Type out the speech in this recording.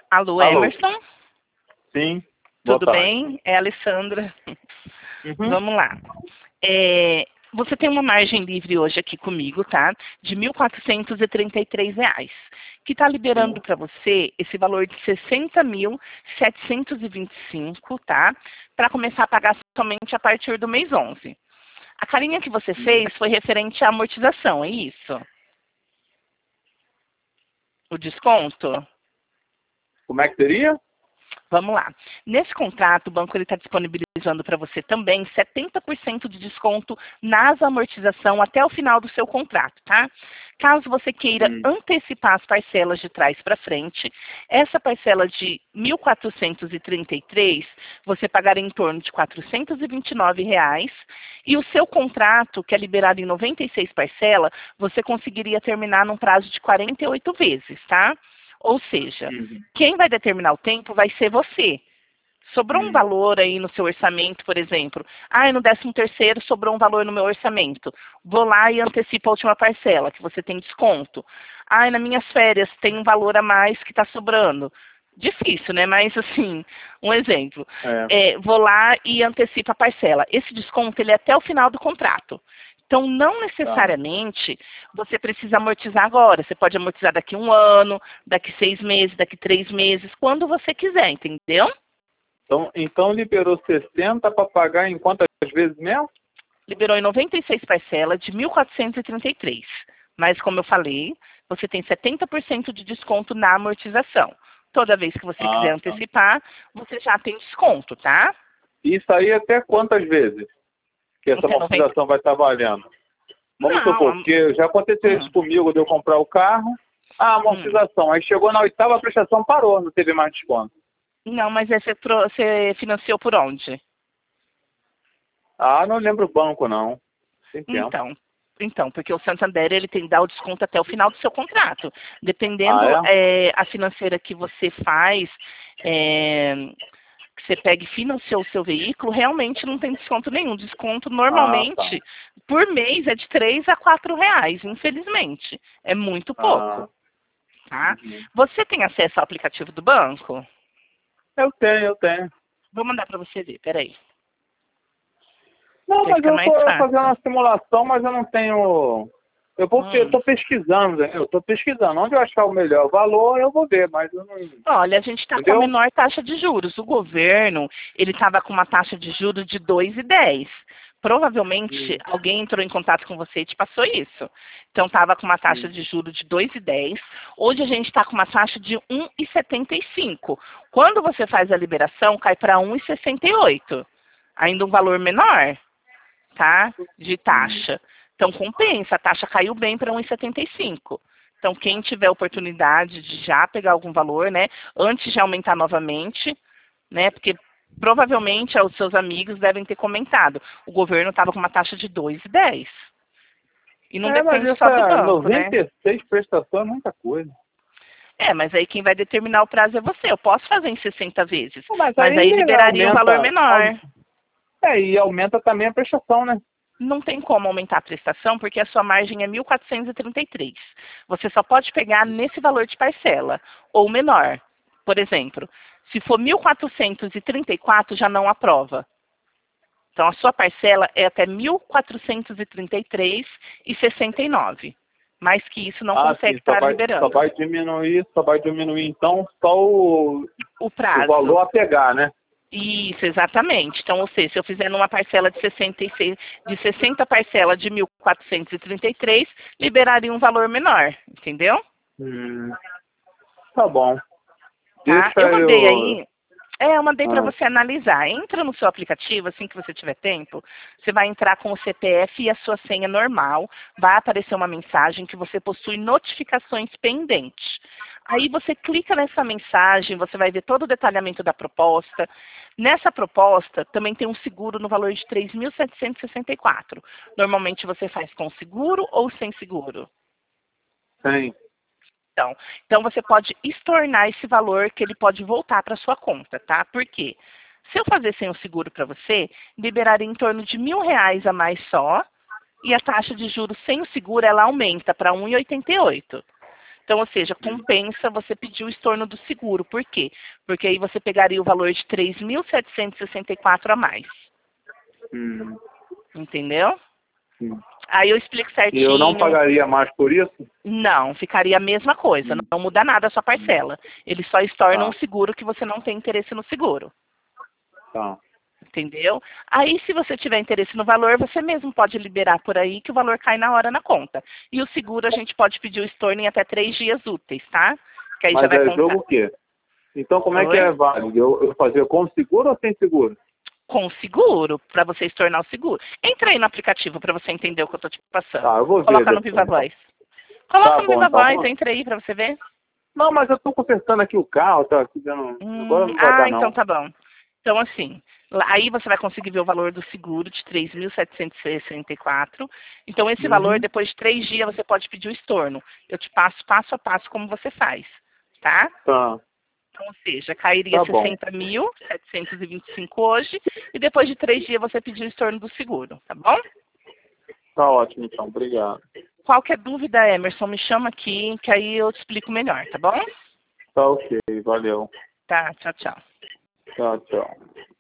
Alô, Alô. Emerson? Sim. Boa Tudo tarde. bem? É a Alessandra. Uhum. Vamos lá. Você tem uma margem livre hoje aqui comigo, tá? De R$ 1.433, que está liberando Sim. para você esse valor de 60.725, tá? Para começar a pagar somente a partir do mês 11. A carinha que você fez foi referente à amortização, é isso? O desconto? Como é que seria? Vamos lá. Nesse contrato, o banco está disponibilizando para você também 70% de desconto nas amortização até o final do seu contrato, tá? Caso você queira antecipar as parcelas de trás para frente, essa parcela de R$ 1.433, você pagará em torno de R$ 429 e o seu contrato, que é liberado em 96 parcelas, você conseguiria terminar num prazo de 48 vezes, tá? Ou seja, quem vai determinar o tempo vai ser você. Sobrou um valor aí no seu orçamento, por exemplo. No 13º sobrou um valor no meu orçamento. Vou lá e antecipo a última parcela, que você tem desconto. Nas minhas férias tem um valor a mais que está sobrando. Difícil, né? Mas, assim, um exemplo. Vou lá e antecipo a parcela. Esse desconto ele é até o final do contrato. Então, não necessariamente você precisa amortizar agora. Você pode amortizar daqui 1 ano, daqui 6 meses, daqui 3 meses, quando você quiser, entendeu? Então liberou 60 para pagar em quantas vezes mesmo? Liberou em 96 parcelas de 1.433. Mas, como eu falei, você tem 70% de desconto na amortização. Toda vez que você quiser antecipar, você já tem desconto, tá? Isso aí até quantas vezes que essa Até 90. amortização vai estar valendo? Vamos supor, porque já aconteceu isso comigo de eu comprar o carro, a amortização. Aí chegou na 8ª prestação, parou, não teve mais desconto. Não, mas você financiou por onde? Não lembro o banco, não. Tem tempo. Então, porque o Santander ele tem que dar o desconto até o final do seu contrato. Dependendo a financeira que você faz, que você pega e financiou o seu veículo, realmente não tem desconto nenhum. Desconto normalmente por mês é de R$ 3 a R$ 4, infelizmente. É muito pouco. Tá? Você tem acesso ao aplicativo do banco? Eu tenho. Vou mandar para você ver, peraí. Não, mas Fica eu mais estou fácil. fazendo uma simulação, mas eu não tenho... Eu estou pesquisando, né? Eu estou pesquisando. Onde eu achar o melhor valor, eu vou ver, mas eu não... Olha, a gente está com a menor taxa de juros. O governo, ele estava com uma taxa de juros de 2,10. Provavelmente, alguém entrou em contato com você e te passou isso. Então, estava com uma taxa de juros de 2,10. Hoje, a gente está com uma taxa de 1,75. Quando você faz a liberação, cai para 1,68. Ainda um valor menor, tá? De taxa. Então, compensa. A taxa caiu bem para 1,75. Então, quem tiver oportunidade de já pegar algum valor, né, antes de aumentar novamente, né, porque provavelmente os seus amigos devem ter comentado, o governo estava com uma taxa de 2,10. E não depende só do banco, né? 96 prestações é muita coisa. Mas aí quem vai determinar o prazo é você. Eu posso fazer em 60 vezes, Mas aí liberaria um valor menor. E aumenta também a prestação, né? Não tem como aumentar a prestação, porque a sua margem é 1.433. Você só pode pegar nesse valor de parcela, ou menor. Por exemplo, se for 1.434, já não aprova. Então, a sua parcela é até 1.433,69. Mais que isso, não consegue estar liberando. Só vai diminuir, então, só o prazo. O valor a pegar, né? Isso, exatamente. Então, ou seja, se eu fizer numa parcela de 60 parcelas de 1.433, liberaria um valor menor, entendeu? Tá bom. Tá? Eu mandei aí. Eu mandei para você analisar. Entra no seu aplicativo, assim que você tiver tempo. Você vai entrar com o CPF e a sua senha normal. Vai aparecer uma mensagem que você possui notificações pendentes. Aí você clica nessa mensagem, você vai ver todo o detalhamento da proposta. Nessa proposta, também tem um seguro no valor de R$ 3.764. Normalmente você faz com seguro ou sem seguro? Sem. Então você pode estornar esse valor que ele pode voltar para sua conta, tá? Por quê? Se eu fazer sem o seguro para você, liberaria em torno de R$ 1.000 a mais só, e a taxa de juros sem o seguro ela aumenta para 1,88. Então, ou seja, compensa você pedir o estorno do seguro. Por quê? Porque aí você pegaria o valor de 3.764 a mais. Entendeu? Aí eu explico E certinho. eu não pagaria mais por isso? Não, ficaria a mesma coisa. Não muda nada a sua parcela. Eles só estornam Tá. um seguro que você não tem interesse no seguro. Tá. Entendeu? Aí, se você tiver interesse no valor, você mesmo pode liberar por aí que o valor cai na hora na conta. E o seguro a gente pode pedir o estorno em até 3 dias úteis, tá? Que aí já Mas vai é contar. jogo o quê? Então como é que Oi? é válido? Eu fazer com seguro ou sem seguro? Com seguro, para você estornar o seguro. Entra aí no aplicativo para você entender o que eu tô te passando. Tá, eu vou ver Coloca no depois, Viva então. Voz. Coloca Tá no bom, Viva tá Voz, bom. entra aí para você ver. Não, mas eu tô consertando aqui o carro, tá aqui dando... Agora não vai dar, Então não. tá bom. Então, assim, aí você vai conseguir ver o valor do seguro de 3.764. Então, esse valor, depois de 3 dias, você pode pedir o estorno. Eu te passo passo a passo como você faz, tá? Tá, Então, ou seja, cairia tá bom. 60.725 hoje e depois de 3 dias você pedir o estorno do seguro, tá bom? Tá ótimo, então. Obrigado. Qualquer dúvida, Emerson, me chama aqui que aí eu te explico melhor, tá bom? Tá ok, valeu. Tá, tchau, tchau. Tchau, tchau.